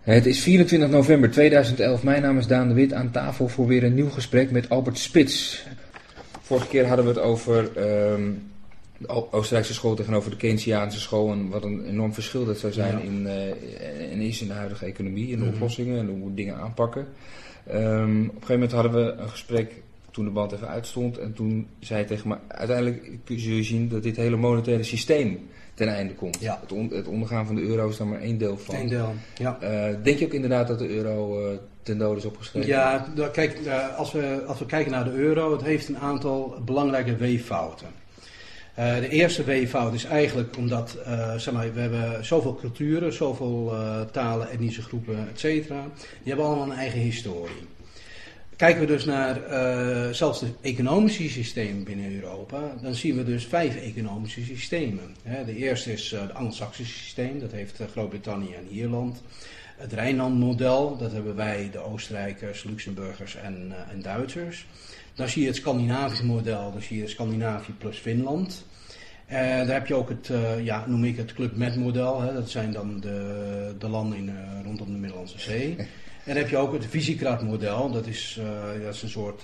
Het is 24 november 2011. Mijn naam is Daan de Wit, aan tafel voor weer een nieuw gesprek met Albert Spits. Vorige keer hadden we het over de Oostenrijkse school tegenover de Keynesiaanse school en wat een enorm verschil dat zou zijn in de huidige economie en de oplossingen en hoe we dingen aanpakken. Op een gegeven moment hadden we een gesprek toen de band even uitstond en toen zei hij tegen me, uiteindelijk zul je zien dat dit hele monetaire systeem ten einde komt. Ja. Het ondergaan van de euro is daar maar één deel van. Eén deel, ja. Denk je ook inderdaad dat de euro ten dode is opgeschreven? Ja, kijk, als we kijken naar de euro, het heeft een aantal belangrijke weeffouten. De eerste weeffout is eigenlijk omdat we hebben zoveel culturen, zoveel talen, etnische groepen, et cetera. Die hebben allemaal een eigen historie. Kijken we dus naar zelfs het economische systeem binnen Europa, dan zien we dus 5 economische systemen. De eerste is het Anglo-Saxische systeem, dat heeft Groot-Brittannië en Ierland. Het Rijnland-model, dat hebben wij, de Oostenrijkers, Luxemburgers en Duitsers. Dan zie je het Scandinavisch model, dan zie je Scandinavië plus Finland. Daar heb je ook het, noem ik het Club Med model, dat zijn dan de landen rondom de Middellandse Zee. En dan heb je ook het Visegrad-model, dat is een soort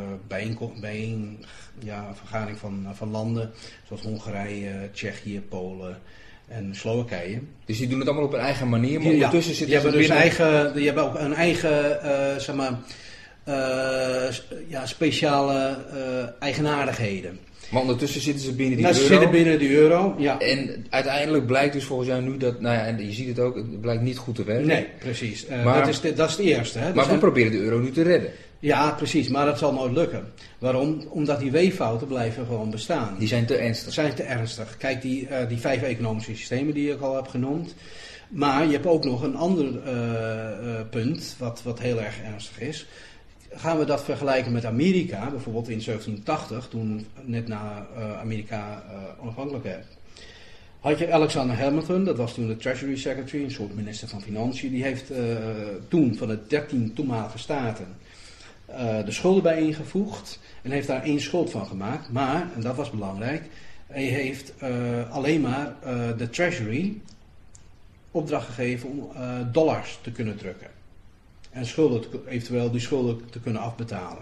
vergadering van landen, zoals Hongarije, Tsjechië, Polen en Slowakije. Dus die doen het allemaal op een eigen manier, maar ondertussen zitten ze die hebben ook een eigen, speciale eigenaardigheden. Maar ondertussen zitten ze binnen die euro. Ze zitten binnen die euro, ja. En uiteindelijk blijkt dus volgens jou nu dat, en je ziet het ook, het blijkt niet goed te werken. Nee, precies. Dat is het eerste. Hè. Maar we proberen de euro nu te redden. Ja, precies, maar dat zal nooit lukken. Waarom? Omdat die weeffouten blijven gewoon bestaan. Die zijn te ernstig. Zijn te ernstig. Kijk, die 5 economische systemen die ik al heb genoemd. Maar je hebt ook nog een ander punt, wat heel erg ernstig is. Gaan we dat vergelijken met Amerika, bijvoorbeeld in 1780, toen net na Amerika onafhankelijk werd. Had je Alexander Hamilton, dat was toen de Treasury Secretary, een soort minister van Financiën. Die heeft toen van de 13 toenmalige staten de schulden bijeengevoegd en heeft daar 1 schuld van gemaakt. Maar, en dat was belangrijk, hij heeft alleen maar de Treasury opdracht gegeven om dollars te kunnen drukken. En eventueel die schulden te kunnen afbetalen.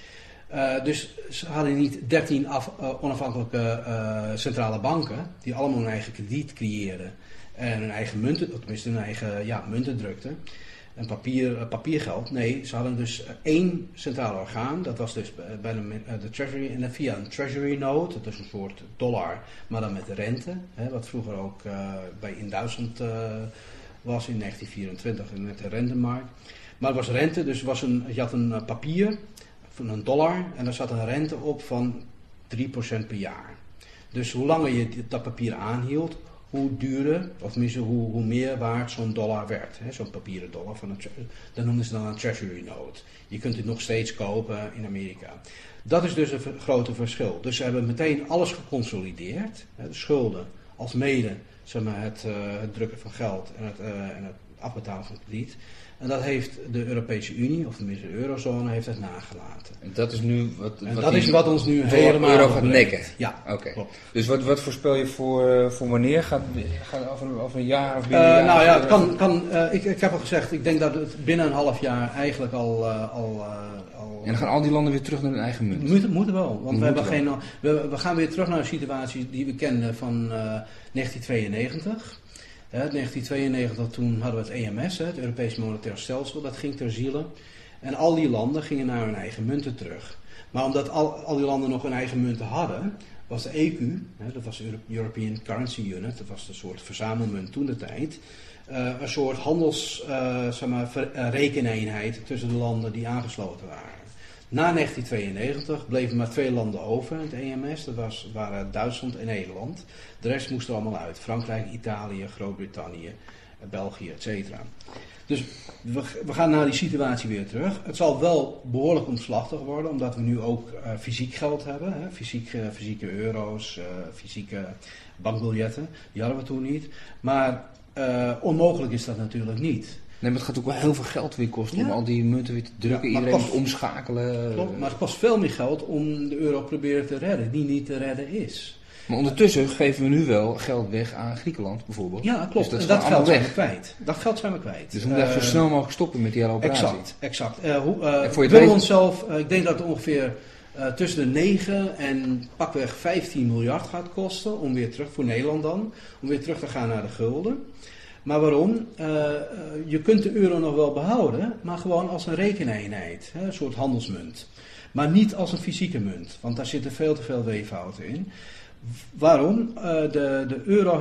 Dus ze hadden niet 13 onafhankelijke centrale banken die allemaal hun eigen krediet creëerden en hun eigen munten, tenminste hun eigen munten drukten en papiergeld. Nee, ze hadden dus 1 centraal orgaan, dat was dus bij de Treasury, en via een Treasury note, dat is een soort dollar, maar dan met rente, wat vroeger ook in Duitsland was in 1924 met de rentemarkt. Maar het was rente, dus je had een papier van een dollar en daar zat een rente op van 3% per jaar. Dus hoe langer je dat papier aanhield, hoe duurder, of tenminste hoe meer waard zo'n dollar werd. Zo'n papieren dollar, dat noemden ze dan een treasury note. Je kunt het nog steeds kopen in Amerika. Dat is dus een grote verschil. Dus ze hebben meteen alles geconsolideerd, de schulden, als mede het drukken van geld en het afbetalen van krediet. En dat heeft de Europese Unie, of tenminste de eurozone, heeft het nagelaten. En dat is nu wat ons nu helemaal euro gaat nekken? Ja, okay. Klopt. Dus wat voorspel je voor wanneer? Gaat over een jaar of binnen een jaar? Ik heb al gezegd, ik denk dat het binnen een half jaar eigenlijk al en dan gaan al die landen weer terug naar hun eigen munt? Moeten wel, want we gaan weer terug naar een situatie die we kenden van 1992. 1992, toen hadden we het EMS, het Europees Monetair Stelsel, dat ging ter ziele. En al die landen gingen naar hun eigen munten terug. Maar omdat al die landen nog hun eigen munten hadden, was de EQ, dat was de European Currency Unit, dat was een soort verzamelmunt toen de tijd, een soort rekeneenheid tussen de landen die aangesloten waren. Na 1992 bleven maar 2 landen over in het EMS. Dat waren Duitsland en Nederland. De rest moest er allemaal uit. Frankrijk, Italië, Groot-Brittannië, België, etc. Dus we gaan naar die situatie weer terug. Het zal wel behoorlijk omslachtig worden, omdat we nu ook fysiek geld hebben. Fysieke euro's, fysieke bankbiljetten. Die hadden we toen niet. Maar onmogelijk is dat natuurlijk niet. Nee, maar het gaat ook wel heel veel geld weer kosten om al die munten weer te drukken. Iedereen moet omschakelen. Klopt, maar het kost veel meer geld om de euro proberen te redden, die niet te redden is. Maar ondertussen geven we nu wel geld weg aan Griekenland bijvoorbeeld. Ja, klopt. Dus en dat dat geld zijn we weg. kwijt. Dat geld zijn we kwijt. Dus we moeten zo snel mogelijk stoppen met die hele operatie. Exact. voor je We onszelf, ik denk dat het ongeveer tussen de 9 en pakweg 15 miljard gaat kosten om weer terug, voor Nederland dan, om weer terug te gaan naar de gulden. Maar waarom? Je kunt de euro nog wel behouden, maar gewoon als een rekeneenheid, een soort handelsmunt. Maar niet als een fysieke munt, want daar zitten veel te veel weeffouten in. Waarom? De euro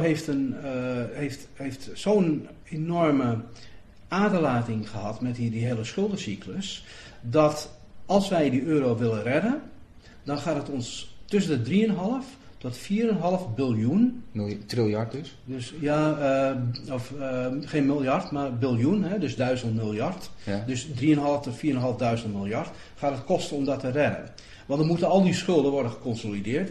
heeft zo'n enorme aderlating gehad met die hele schuldencyclus, dat als wij die euro willen redden, dan gaat het ons tussen de 3,5 tot 4,5 biljoen. Triljard dus? Dus ja, geen miljard, maar biljoen, hè, dus 1000 miljard. Ja. Dus 3,5 tot 4.500 miljard gaat het kosten om dat te redden. Want dan moeten al die schulden worden geconsolideerd,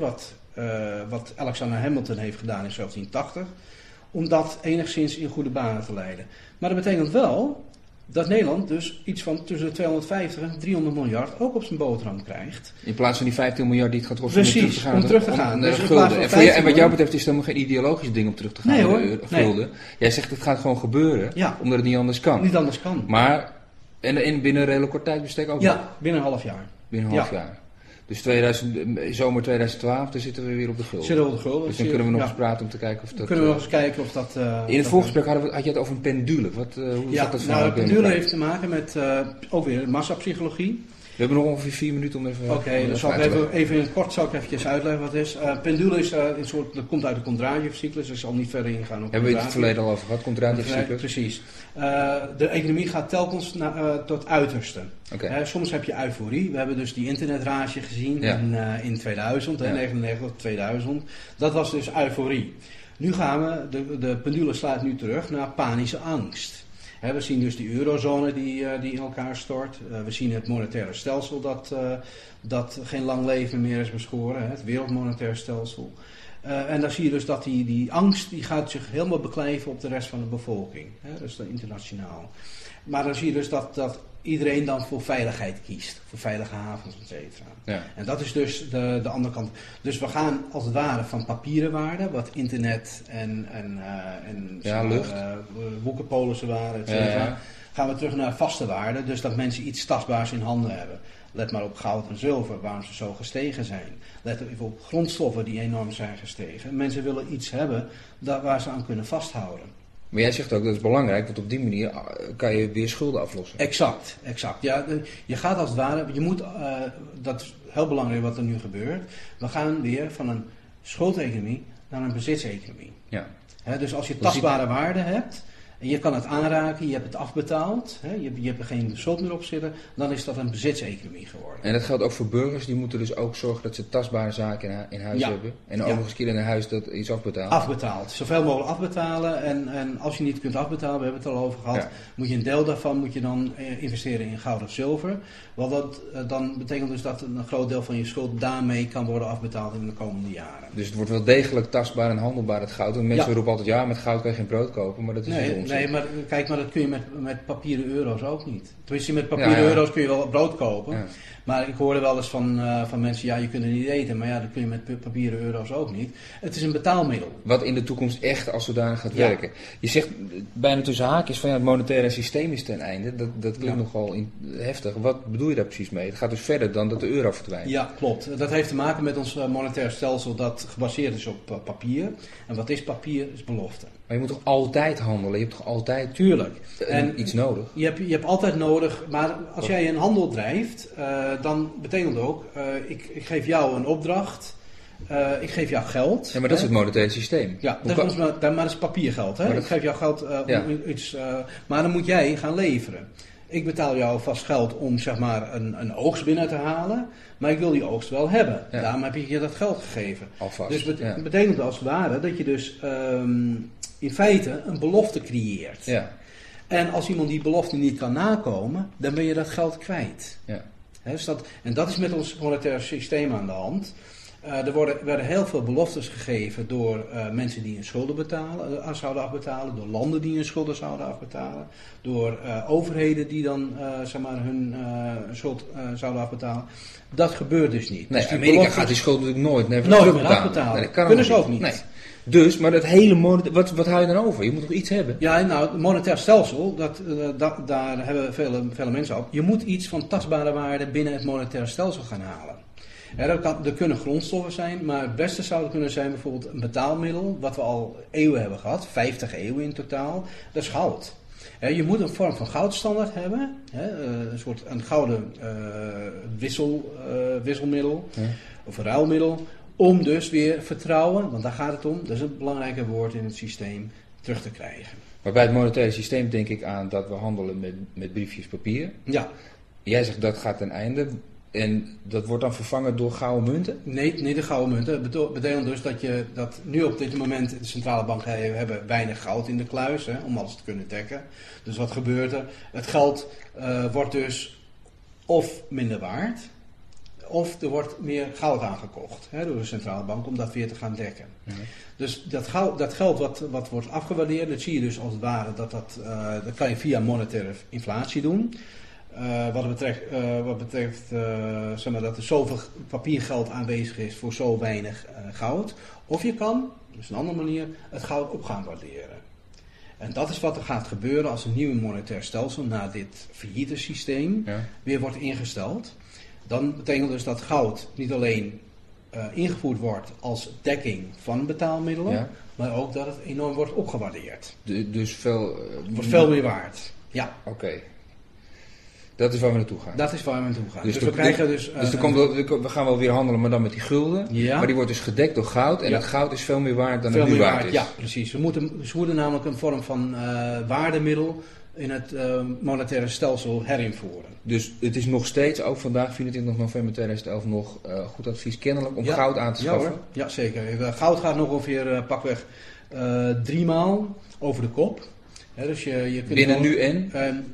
wat Alexander Hamilton heeft gedaan in 1780, om dat enigszins in goede banen te leiden. Maar dat betekent wel dat Nederland dus iets van tussen de 250 en 300 miljard ook op zijn boterham krijgt. In plaats van die 15 miljard die het gaat kosten Precies, om terug te gaan. Dus en wat jou betreft is het helemaal geen ideologisch ding om terug te gaan nee, naar hoor. de gulden. Jij zegt het gaat gewoon gebeuren, omdat het niet anders kan. Niet anders kan. Maar en binnen een redelijk kort tijdsbestek ook? Ja, binnen een half jaar. Binnen een half jaar. Dus zomer 2012, dan zitten we weer op de gulden. Zitten we op de gulden. Dus dan kunnen we nog eens praten om te kijken of dat... Kunnen we nog eens kijken of dat... in het voorgesprek had je het over een pendule. Hoe zat dat verhaal? De pendule heeft te maken met ook weer massapsychologie. We hebben nog ongeveer 4 minuten om even... Oké, dan zal ik even in het kort eventjes uitleggen wat het is. Pendule is een soort, dat komt uit de Kondratjev-cyclus, dus ik zal niet verder ingaan op hebben we het in het verleden al over gehad, Kondratjev-cyclus? Precies. De economie gaat telkens tot uiterste. Okay. Soms heb je euforie. We hebben dus die internetrage gezien in 2000, 99 tot 2000. Dat was dus euforie. Nu gaan we, de pendule slaat nu terug naar panische angst. We zien dus die eurozone die in elkaar stort. We zien het monetaire stelsel dat geen lang leven meer is beschoren. Het wereldmonetaire stelsel. En dan zie je dus dat die angst die gaat zich helemaal beklijven op de rest van de bevolking. Dus internationaal. Maar dan zie je dus dat iedereen dan voor veiligheid kiest. Voor veilige havens, et cetera. Ja. En dat is dus de andere kant. Dus we gaan als het ware van papieren waarde, wat internet en boekenpolissen waren, et cetera, gaan we terug naar vaste waarde. Dus dat mensen iets tastbaars in handen hebben. Let maar op goud en zilver, waarom ze zo gestegen zijn. Let even op grondstoffen die enorm zijn gestegen. Mensen willen iets hebben waar ze aan kunnen vasthouden. Maar jij zegt ook dat is belangrijk, want op die manier kan je weer schulden aflossen. Exact. Ja, je gaat als het ware, dat is heel belangrijk wat er nu gebeurt. We gaan weer van een schuldeconomie naar een bezitseconomie. Ja. Dus als je tastbare waarde hebt, en je kan het aanraken, je hebt het afbetaald, je hebt er geen schuld meer op zitten, dan is dat een bezitseconomie geworden. En dat geldt ook voor burgers, die moeten dus ook zorgen dat ze tastbare zaken in huis hebben. En ook nog eens een keer in een huis dat iets afbetaalt. Afbetaald. Zoveel mogelijk afbetalen. En als je niet kunt afbetalen, we hebben het al over gehad, moet je een deel daarvan dan investeren in goud of zilver. Want dat dan betekent dus dat een groot deel van je schuld daarmee kan worden afbetaald in de komende jaren. Dus het wordt wel degelijk tastbaar en handelbaar, het goud. En mensen roepen altijd, met goud kan je geen brood kopen, maar dat is niet onzin. Nee, maar kijk, dat kun je met papieren euro's ook niet. Tenminste, met papieren euro's kun je wel brood kopen. Ja. Maar ik hoorde wel eens van mensen, je kunt het niet eten. Maar dat kun je met papieren euro's ook niet. Het is een betaalmiddel. Wat in de toekomst echt als zodanig gaat werken. Je zegt bijna tussen haakjes van het monetaire systeem is ten einde. Dat klinkt nogal heftig. Wat bedoel je daar precies mee? Het gaat dus verder dan dat de euro verdwijnt. Ja, klopt. Dat heeft te maken met ons monetair stelsel dat gebaseerd is op papier. En wat is papier? Is belofte. Maar je moet toch altijd handelen? Je hebt toch altijd iets nodig? Je hebt altijd nodig, maar als jij een handel drijft, dan betekent het ook, ik geef jou een opdracht, ik geef jou geld. Ja, maar dat is het monetaire systeem. Ja, maar dat is papiergeld. Hè? Ik geef jou geld om iets, maar dan moet jij gaan leveren. Ik betaal jou vast geld om zeg maar een oogst binnen te halen, maar ik wil die oogst wel hebben. Ja. Daarom heb ik je dat geld gegeven. Alvast. Dus het betekent als het ware dat je dus in feite een belofte creëert. Ja. En als iemand die belofte niet kan nakomen, dan ben je dat geld kwijt. Ja. En dat is met ons monetaire systeem aan de hand. werden heel veel beloftes gegeven door mensen die hun schulden zouden afbetalen, door landen die hun schulden zouden afbetalen, door overheden die dan hun schuld zouden afbetalen. Dat gebeurt dus niet. Nee, dus Amerika gaat die schuld natuurlijk nooit meer afbetalen. Nee, dat kan kunnen ze ook niet. Nee. Dus, maar dat hele wat hou je dan over? Je moet toch iets hebben? Ja, nou, het monetair stelsel, daar hebben vele mensen op. Je moet iets van tastbare waarde binnen het monetair stelsel gaan halen. Er kunnen grondstoffen zijn, maar het beste zou kunnen zijn bijvoorbeeld een betaalmiddel, wat we al eeuwen hebben gehad, 50 eeuwen in totaal, dat is goud. Je moet een vorm van goudstandaard hebben, een gouden wisselmiddel of een ruilmiddel, om dus weer vertrouwen, want daar gaat het om, dat is een belangrijke woord in het systeem, terug te krijgen. Maar bij het monetaire systeem denk ik aan dat we handelen met briefjes papier. Ja. Jij zegt dat gaat ten einde. En dat wordt dan vervangen door gouden munten? Nee, de gouden munten. Dat betekent dus dat nu op dit moment de centrale banken hebben weinig goud in de kluis, om alles te kunnen dekken. Dus wat gebeurt er? Het geld wordt dus of minder waard, of er wordt meer goud aangekocht door de centrale bank om dat weer te gaan dekken. Mm-hmm. Dus dat geld wat wordt afgewaardeerd, dat zie je dus als het ware, dat kan je via monetaire inflatie doen. Wat betreft dat er zoveel papiergeld aanwezig is voor zo weinig goud. Of je kan, dat is een andere manier, het goud op gaan waarderen. En dat is wat er gaat gebeuren als een nieuw monetair stelsel na dit failliete systeem weer wordt ingesteld. Dan betekent dus dat goud niet alleen ingevoerd wordt als dekking van betaalmiddelen, maar ook dat het enorm wordt opgewaardeerd. Dus wordt veel meer waard. Ja. Oké. Dat is waar we naartoe gaan. Dat is waar we naartoe gaan. Dus we krijgen we gaan wel weer handelen, maar dan met die gulden. Ja. Maar die wordt dus gedekt door goud. En dat goud is veel meer waard dan het nu waard is. Ja, precies. Ze moeten namelijk een vorm van waardemiddel in het monetaire stelsel herinvoeren. Dus het is nog steeds, ook vandaag 24 november 2011, nog goed advies kennelijk om goud aan te schaffen? Ja, zeker. Goud gaat nog ongeveer pakweg 3 maal over de kop. Dus je kunt binnen nu en?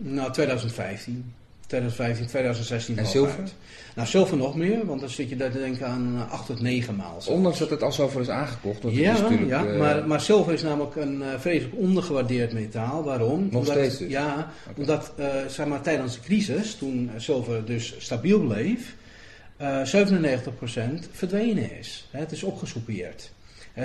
2015. 2016. En zilver? Nou, zilver nog meer, want dan zit je daar te denken aan 8 tot 9 maal. Zelfs. Ondanks dat het al zoveel is aangekocht. Want ja, het is natuurlijk, maar zilver is namelijk een vreselijk ondergewaardeerd metaal. Waarom? Steeds dus? Ja, omdat tijdens de crisis, toen zilver dus stabiel bleef, 97% verdwenen is. Het is opgesoupeerd. Het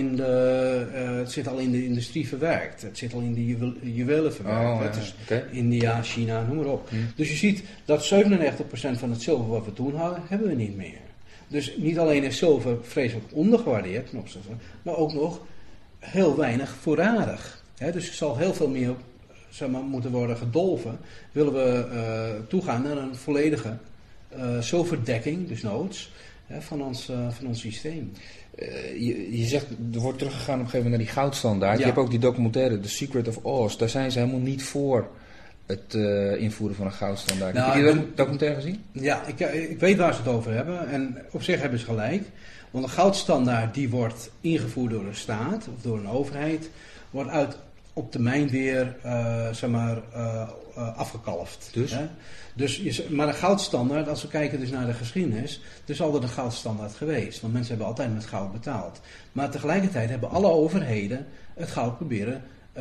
zit al in de industrie verwerkt. Het zit al in de juwelen verwerkt. India, China, noem maar op. Dus je ziet dat 97% van het zilver wat we toen hadden, hebben we niet meer. Dus niet alleen is zilver vreselijk ondergewaardeerd, maar ook nog heel weinig voorradig. Dus er zal heel veel meer moeten worden gedolven. Willen we toegaan naar een volledige zilverdekking, dus noods, van ons systeem. Je zegt, er wordt teruggegaan op een gegeven moment naar die goudstandaard. Ja. Je hebt ook die documentaire, The Secret of Oz. Daar zijn ze helemaal niet voor het invoeren van een goudstandaard. Nou, heb je die documentaire gezien? Ja, ik weet waar ze het over hebben. En op zich hebben ze gelijk. Want een goudstandaard die wordt ingevoerd door een staat of door een overheid, wordt op termijn weer afgekalfd. Maar een goudstandaard, als we kijken dus naar de geschiedenis, er is altijd een goudstandaard geweest. Want mensen hebben altijd met goud betaald. Maar tegelijkertijd hebben alle overheden het goud proberen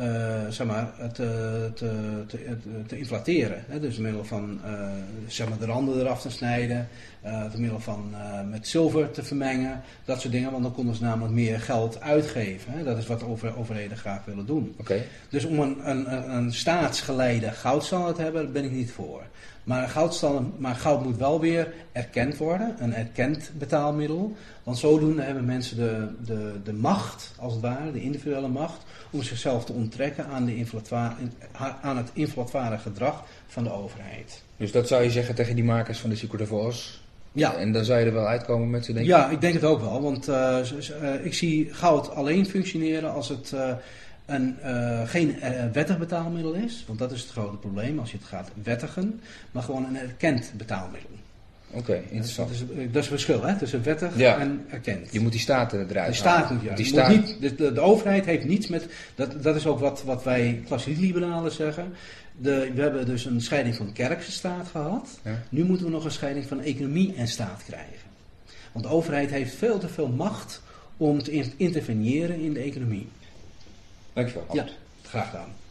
te inflateren. Dus door middel van de randen eraf te snijden, door middel van met zilver te vermengen, dat soort dingen. Want dan konden ze namelijk meer geld uitgeven. Dat is wat overheden graag willen doen. Okay. Dus om een staatsgeleide goudstandaard te hebben, daar ben ik niet voor. Maar goud moet wel weer erkend worden, een erkend betaalmiddel. Want zodoende hebben mensen de macht, als het ware, de individuele macht, om zichzelf te onttrekken aan het inflatoire gedrag van de overheid. Dus dat zou je zeggen tegen die makers van de Secret of Oz? Ja. En dan zou je er wel uitkomen met ze, denk ik? Ja, ik denk het ook wel. Want ik zie goud alleen functioneren als het geen wettig betaalmiddel is. Want dat is het grote probleem als je het gaat wettigen. Maar gewoon een erkend betaalmiddel. Oké, interessant. Dat is het verschil tussen wettig en erkend. Je moet die staten eruit halen. De staat moet de overheid heeft niets met... Dat is ook wat wij klassiek liberalen zeggen. We hebben dus een scheiding van kerk en staat gehad. Ja. Nu moeten we nog een scheiding van economie en staat krijgen. Want de overheid heeft veel te veel macht om te interveneren in de economie. Dankjewel. Ja, graag gedaan.